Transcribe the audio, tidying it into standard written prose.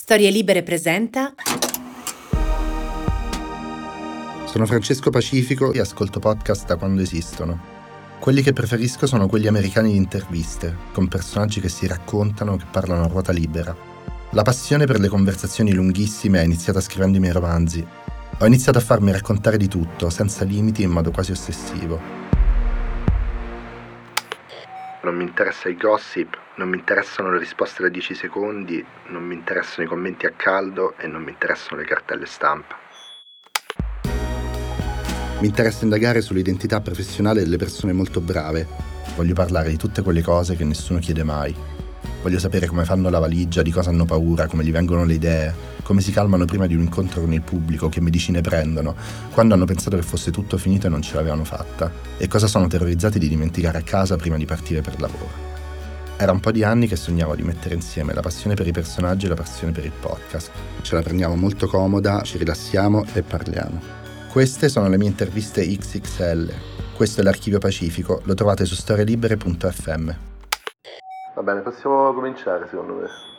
Storie Libere presenta. Sono Francesco Pacifico e ascolto podcast da quando esistono. Quelli che preferisco sono quelli americani di interviste, con personaggi che si raccontano, che parlano a ruota libera. La passione per le conversazioni lunghissime è iniziata scrivendo i miei romanzi. Ho iniziato a farmi raccontare di tutto, senza limiti e in modo quasi ossessivo. Non mi interessa il gossip, non mi interessano le risposte da 10 secondi, non mi interessano i commenti a caldo e non mi interessano le cartelle stampa. Mi interessa indagare sull'identità professionale delle persone molto brave. Voglio parlare di tutte quelle cose che nessuno chiede mai. Voglio sapere come fanno la valigia, di cosa hanno paura, come gli vengono le idee, come si calmano prima di un incontro con il pubblico, che medicine prendono, quando hanno pensato che fosse tutto finito e non ce l'avevano fatta, e cosa sono terrorizzati di dimenticare a casa prima di partire per lavoro. Era un po' di anni che sognavo di mettere insieme la passione per i personaggi e la passione per il podcast. Ce la prendiamo molto comoda, ci rilassiamo e parliamo. Queste sono le mie interviste XXL. Questo è l'Archivio Pacifico, lo trovate su storielibere.fm. Va bene, possiamo cominciare secondo me.